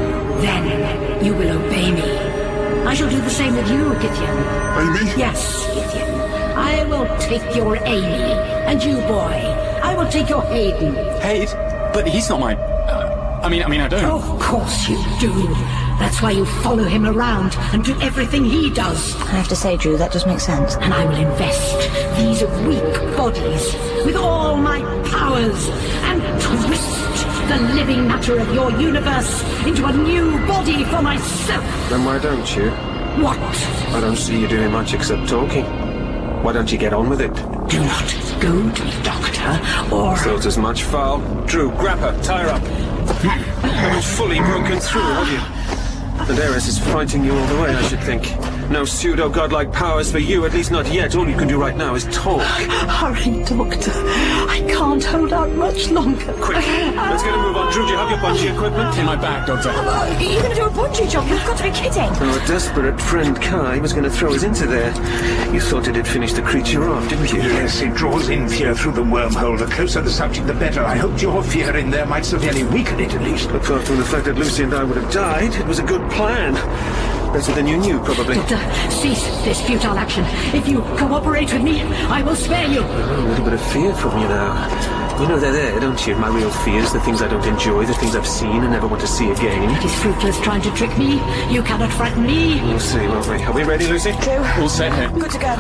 Then you will obey me. I shall do the same with you, Gideon. Amy? Yes, Gideon. I will take your Amy, and you, boy, I will take your Hayden. Hayden? But he's not mine. I mean, I don't. Of course you do. That's why you follow him around and do everything he does. I have to say, Drew, that does make sense. And I will invest these weak bodies with all my powers and twist the living matter of your universe into a new body for myself. Then why don't you? What? I don't see you doing much except talking. Why don't you get on with it? Do not go to the doctor, or... Thought as much, foul. Drew, grab her, tie her up. Haven't fully broken through, have you? And Eris is fighting you all the way, I should think. No pseudo-godlike powers for you, at least not yet. All you can do right now is talk. Hurry, Doctor. I can't hold out much longer. Quick, let's get a move on. Drew, do you have your bungee equipment? In my bag, Doctor. You're going to do a bungee jump? You've got to be kidding. Our desperate friend Kai was going to throw us into there. You thought it'd finish the creature off, didn't you? Yes, it draws in fear through the wormhole. The closer the subject, the better. I hoped your fear in there might severely weaken it, at least. Apart from the fact that Lucy and I would have died, it was a good plan. Better than you knew, probably. Doctor, cease this futile action. If you cooperate with me, I will spare you. A little bit of fear from you now. You know they're there, don't you? My real fears, the things I don't enjoy, the things I've seen and never want to see again. It is fruitless trying to trick me. You cannot frighten me. We'll see, won't we? Are we ready, Lucy? Drew. All set here. Good to go.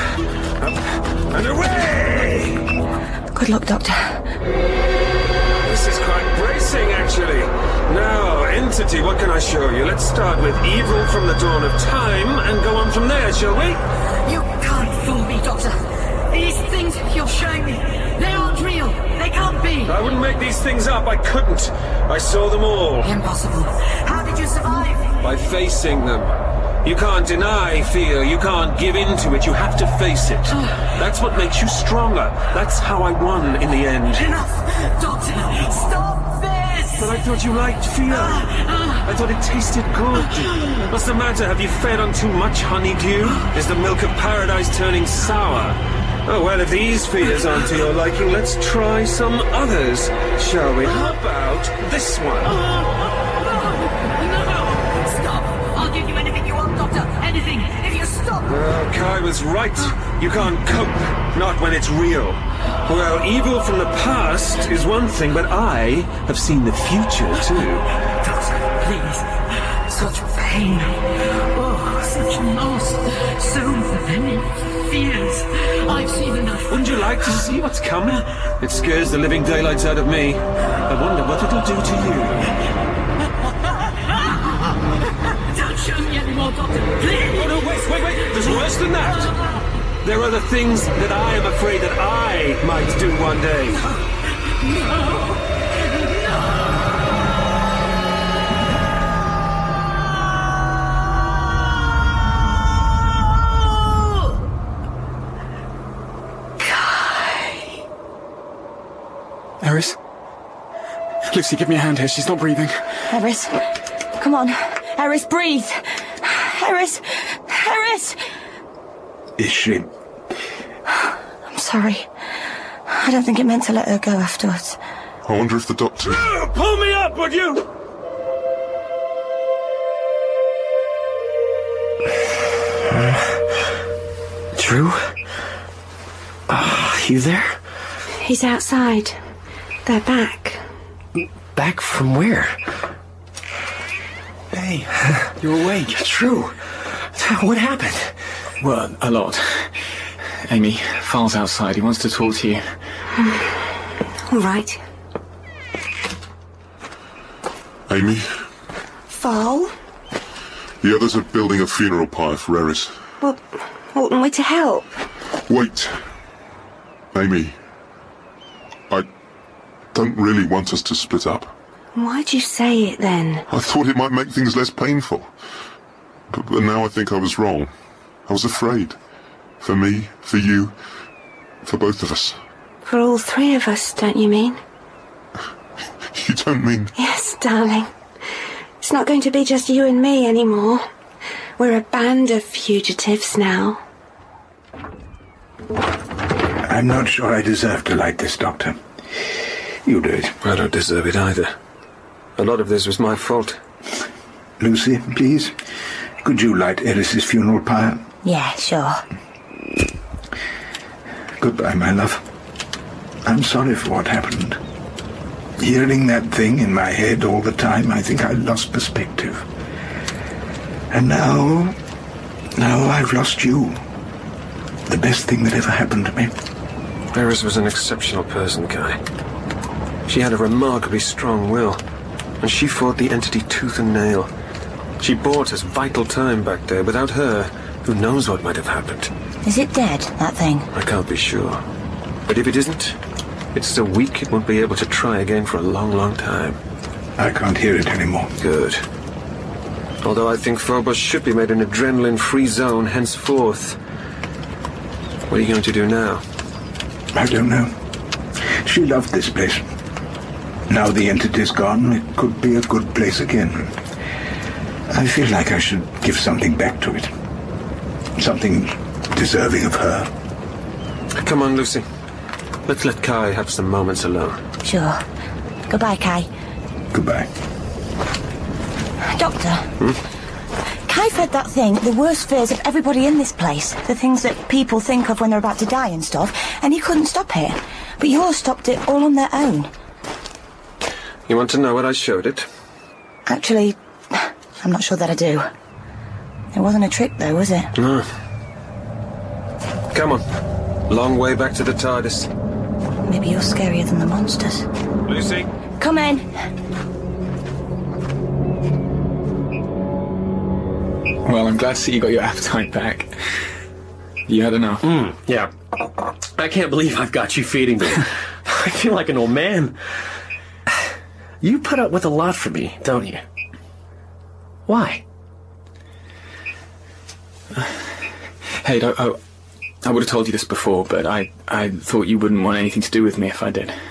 Up, and away! Good luck, Doctor. This is quite bracing, actually. Now, Entity, what can I show you? Let's start with evil from the dawn of time and go on from there, shall we? You can't fool me, Doctor. These things you're showing me, they aren't real. They can't be. I wouldn't make these things up. I couldn't. I saw them all. Impossible. How did you survive? By facing them. You can't deny fear. You can't give in to it. You have to face it. That's what makes you stronger. That's how I won in the end. Enough! Doctor, stop this! But I thought you liked fear. I thought it tasted good. What's the matter? Have you fed on too much honeydew? Is the milk of paradise turning sour? Oh, well, if these fears aren't to your liking, let's try some others, shall we? How about this one? Stop! I'll give you anything you want, Doctor. Anything, if you stop. Kai was right. You can't cope. Not when it's real. Well, evil from the past is one thing, but I have seen the future, too. Doctor, please. Such pain. Oh, such loss. So many fears. I've seen enough. Wouldn't you like to see what's coming? It scares the living daylights out of me. I wonder what it'll do to you. Don't show me anymore, Doctor. Please. Oh, no, wait. There's worse than that. There are the things that I am afraid that I might do one day. No. Eris? Lucy, give me a hand here. She's not breathing. Eris, come on. Eris, breathe. Eris! Is she? I'm sorry. I don't think it meant to let her go afterwards. I wonder if the doctor... Pull me up, would you? Drew? You there? He's outside. They're back. Back from where? Hey, you're awake. Drew, what happened? Well, a lot. Amy, Farl's outside. He wants to talk to you. All right. Amy, Farl? the others are building a funeral pyre for Eris. Well, oughtn't we to help? Wait. Amy, I don't really want us to split up. Why'd you say it then? I thought it might make things less painful. But now I think I was wrong. I was afraid. For me, for you, for both of us. For all three of us, don't you mean? You don't mean... Yes, darling. It's not going to be just you and me anymore. We're a band of fugitives now. I'm not sure I deserve to like this, Doctor. You do it. I don't deserve it either. A lot of this was my fault. Lucy, please. Could you light Eris's funeral pyre? Yeah, sure. Goodbye, my love. I'm sorry for what happened. Hearing that thing in my head all the time, I think I lost perspective. And now I've lost you. The best thing that ever happened to me. Eris was an exceptional person, Kai. She had a remarkably strong will, and she fought the entity tooth and nail. She bought us vital time back there. Without her, who knows what might have happened. Is it dead, that thing? I can't be sure. But if it isn't, it's so weak it won't be able to try again for a long, long time. I can't hear it anymore. Good. Although I think Phobos should be made an adrenaline-free zone henceforth. What are you going to do now? I don't know. She loved this place. Now the entity's gone, it could be a good place again. I feel like I should give something back to it. Something deserving of her. Come on, Lucy. Let's let Kai have some moments alone. Sure. Goodbye, Kai. Goodbye. Doctor. Kai fed that thing the worst fears of everybody in this place. The things that people think of when they're about to die and stuff. And he couldn't stop it. But yours stopped it all on their own. You want to know what I showed it? Actually, I'm not sure that I do. It wasn't a trick, though, was it? No. Come on. Long way back to the TARDIS. Maybe you're scarier than the monsters. Lucy? Come in. Well, I'm glad to see you got your appetite back. You had enough? Yeah. I can't believe I've got you feeding me. I feel like an old man. You put up with a lot for me, don't you? Why? Hey, I would have told you this before, but I thought you wouldn't want anything to do with me if I did.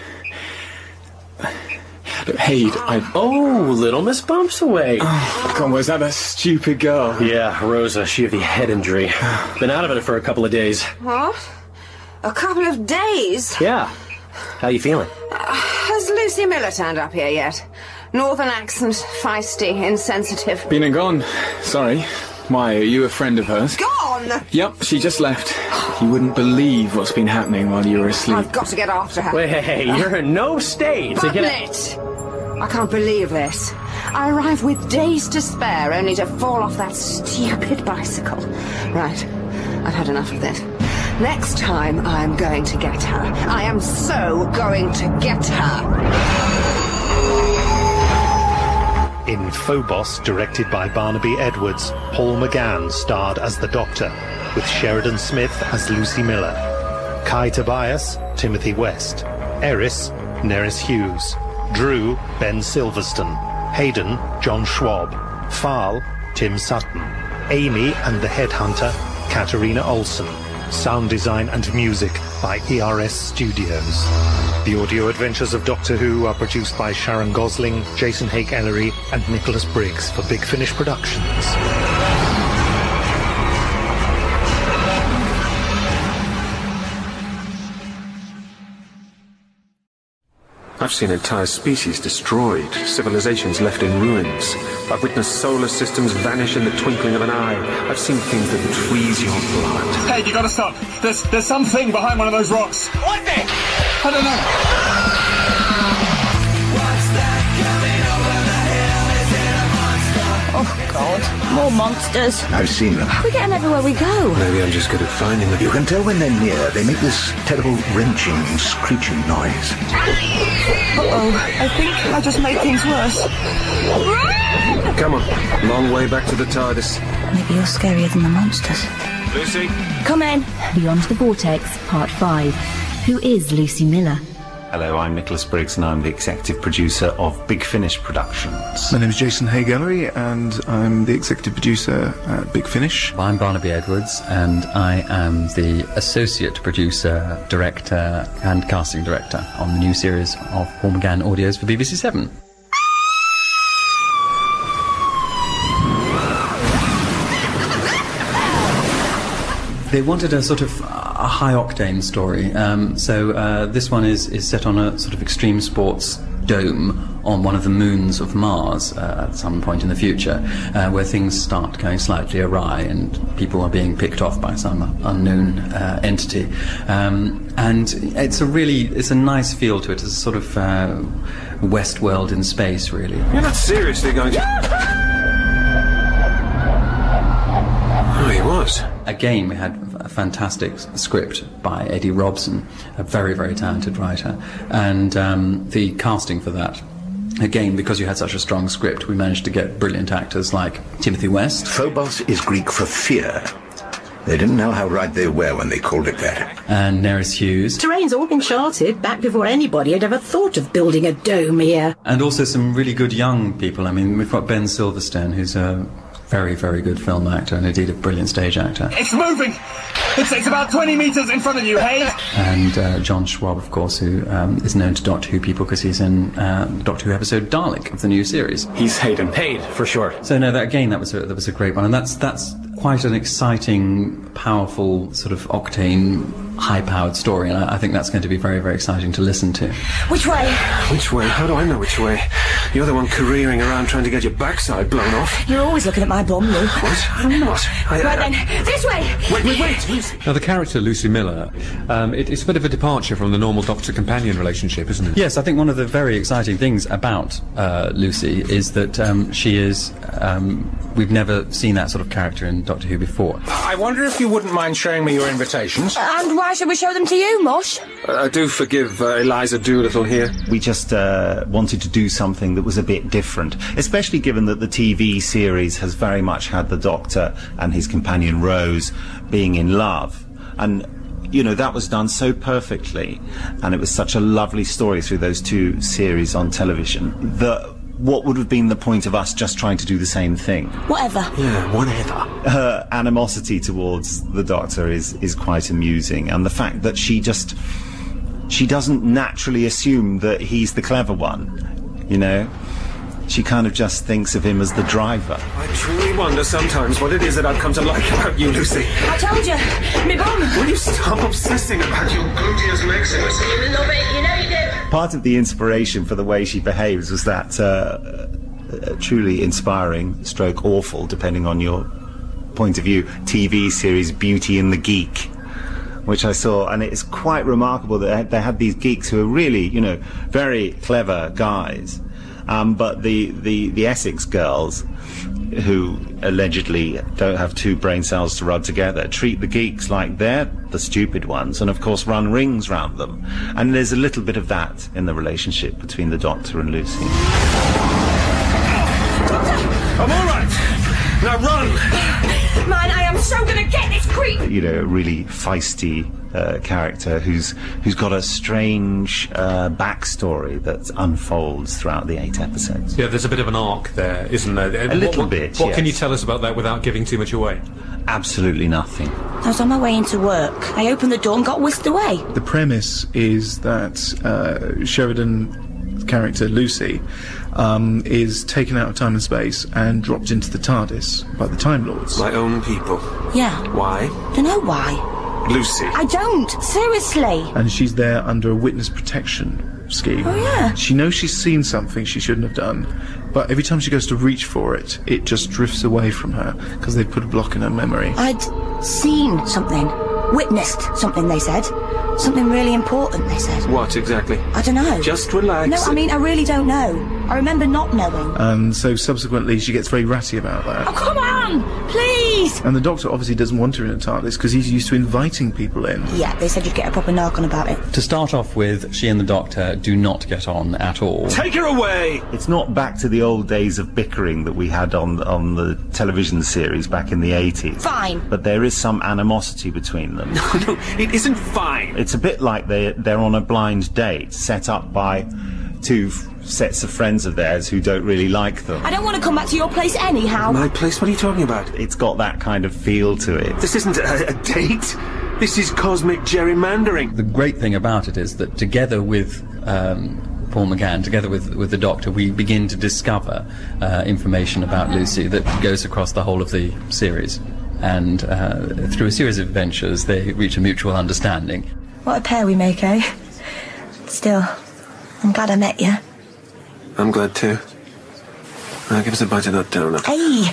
Look, Haid, Oh, little Miss Bumpsaway. Oh, God, was that stupid girl? Yeah, Rosa, she had the head injury. Been out of it for a couple of days. What? A couple of days? Yeah. How you feeling? Has Lucy Miller turned up here yet? Northern accent, feisty, insensitive. Been and gone. Sorry. Why, are you a friend of hers? Gone! Yep, she just left. You wouldn't believe what's been happening while you were asleep. I've got to get after her. Wait, hey, you're in no state to get... It! I can't believe this. I arrived with days to spare, only to fall off that stupid bicycle. Right, I've had enough of this. Next time, I'm going to get her. I am so going to get her. In Phobos, directed by Barnaby Edwards, Paul McGann starred as the Doctor, with Sheridan Smith as Lucy Miller. Kai Tobias, Timothy West. Eris, Nerys Hughes. Drew, Ben Silverstone. Hayden, John Schwab. Farl, Tim Sutton. Amy and the Headhunter, Katarina Olsen. Sound design and music by ERS Studios. The audio adventures of Doctor Who are produced by Sharon Gosling, Jason Hake-Ellery and Nicholas Briggs for Big Finish Productions. I've seen entire species destroyed, civilizations left in ruins. I've witnessed solar systems vanish in the twinkling of an eye. I've seen things that would freeze your blood. Hey, you gotta stop. There's something behind one of those rocks. What the? I don't know. Oh, God. More monsters. I've seen them. We get them everywhere we go. Maybe I'm just good at finding them. You can tell when they're near. They make this terrible wrenching, screeching noise. Uh-oh. I think I just made things worse. Come on. Long way back to the TARDIS. Maybe you're scarier than the monsters. Lucy? Come in. Beyond the Vortex, Part 5. Who is Lucy Miller? Hello, I'm Nicholas Briggs and I'm the executive producer of Big Finish Productions. My name is Jason Hake-Ellery and I'm the executive producer at Big Finish. I'm Barnaby Edwards and I am the associate producer, director and casting director on the new series of Paul McGann audios for BBC 7. They wanted a sort of a high-octane story, so this one is set on a sort of extreme sports dome on one of the moons of Mars at some point in the future, where things start going slightly awry and people are being picked off by some unknown entity. And it's a nice feel to it. It's a sort of Westworld in space, really. You're not seriously going to... Oh, he was. Again, we had a fantastic script by Eddie Robson, a very, very talented writer, and the casting for that. Again, because you had such a strong script, we managed to get brilliant actors like Timothy West. Phobos is Greek for fear. They didn't know how right they were when they called it that. And Nerys Hughes. Terrain's all been charted back before anybody had ever thought of building a dome here. And also some really good young people. I mean, we've got Ben Silverstone, who's a very, very good film actor and indeed a brilliant stage actor. It's moving! It's about 20 metres in front of you, Haid! And John Schwab, of course, who is known to Doctor Who people because he's in the Doctor Who episode Dalek of the new series. He's Hayden. Haid, for sure. So no, that was a great one, and that's quite an exciting, powerful, sort of octane, high-powered story, and I think that's going to be very, very exciting to listen to. Which way? Which way? How do I know which way? You're the one careering around trying to get your backside blown off. You're always looking at my bum, Luke. What? I'm not. Right then, this way! Wait. Now, the character Lucy Miller, it's a bit of a departure from the normal doctor-companion relationship, isn't it? Yes, I think one of the very exciting things about Lucy is that she is... we've never seen that sort of character in Doctor Who before. I wonder if you wouldn't mind showing me your invitations? And why Why should we show them to you, Mush? I do forgive Eliza Doolittle here. We just wanted to do something that was a bit different, especially given that the TV series has very much had the Doctor and his companion Rose being in love. And, you know, that was done so perfectly, and it was such a lovely story through those two series on television, that what would have been the point of us just trying to do the same thing? Whatever. Yeah, whatever. Her animosity towards the Doctor is quite amusing, and the fact that she doesn't naturally assume that he's the clever one, you know? She kind of just thinks of him as the driver. I truly wonder sometimes what it is that I've come to like about you, Lucy. I told you, me bum. Will you stop obsessing about your gluteus maximus? You love it, you know you do. Part of the inspiration for the way she behaves was that truly inspiring, stroke awful, depending on your point of view, TV series Beauty and the Geek, which I saw, and it's quite remarkable that they had these geeks who are really, you know, very clever guys. But the Essex girls, who allegedly don't have two brain cells to rub together, treat the geeks like they're the stupid ones, and of course run rings round them. And there's a little bit of that in the relationship between the Doctor and Lucy. I'm all right. Now run. Man, I am so gonna get this creep. You know, a really feisty character who's got a strange backstory that unfolds throughout the 8 episodes. Yeah, there's a bit of an arc there, isn't there? A little bit, What yes. can you tell us about that without giving too much away? Absolutely nothing. I was on my way into work. I opened the door and got whisked away. The premise is that Sheridan's character, Lucy, is taken out of time and space and dropped into the TARDIS by the Time Lords. My own people. Yeah. Why? Don't know why. Lucy. I don't. Seriously. And she's there under a witness protection scheme. Oh, yeah. She knows she's seen something she shouldn't have done, but every time she goes to reach for it, it just drifts away from her because they've put a block in her memory. I'd seen something. Witnessed something, they said. Something really important, they said. What exactly? I don't know. Just relax. No, I mean, I really don't know. I remember not knowing. And so subsequently she gets very ratty about that. Oh, come on! Please! And the Doctor obviously doesn't want her in a TARDIS because he's used to inviting people in. Yeah, they said you'd get a proper narc on about it. To start off with, she and the Doctor do not get on at all. Take her away! It's not back to the old days of bickering that we had on the television series back in the 80s. Fine. But there is some animosity between them. No, it isn't fine. It's a bit like they're on a blind date set up by two sets of friends of theirs who don't really like them. I don't want to come back to your place anyhow. My place? What are you talking about? It's got that kind of feel to it. This isn't a date. This is cosmic gerrymandering. The great thing about it is that together with Paul McGann, together with the Doctor, we begin to discover information about Lucy that goes across the whole of the series. And through a series of adventures, they reach a mutual understanding. What a pair we make, eh? Still, I'm glad I met you. I'm glad too. Now give us a bite of that donut. Hey!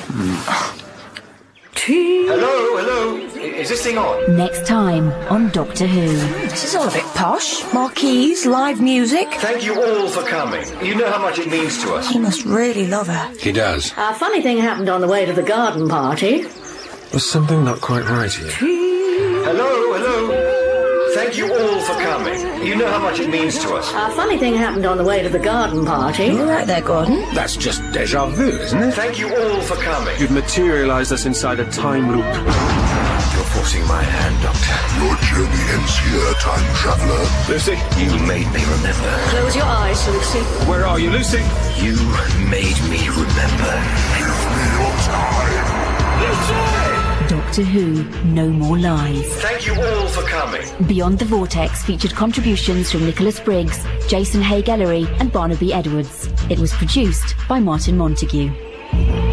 Hello? Is this thing on? Next time on Doctor Who. This is all a bit posh. Marquees, live music. Thank you all for coming. You know how much it means to us. He must really love her. He does. A funny thing happened on the way to the garden party. There's something not quite right here. Hello? Thank you all for coming. You know how much it means to us. A funny thing happened on the way to the garden party. You all right there, Gordon? That's just déjà vu, isn't it? Thank you all for coming. You've materialised us inside a time loop. You're forcing my hand, Doctor. Your journey ends here, time traveller. Lucy? You made me remember. Close your eyes, Lucy. Where are you, Lucy? You made me remember. Give me your time. Doctor Who, No More Lies. Thank you all for coming. Beyond the Vortex featured contributions from Nicholas Briggs, Jason Haig-Ellery and Barnaby Edwards. It was produced by Martin Montague.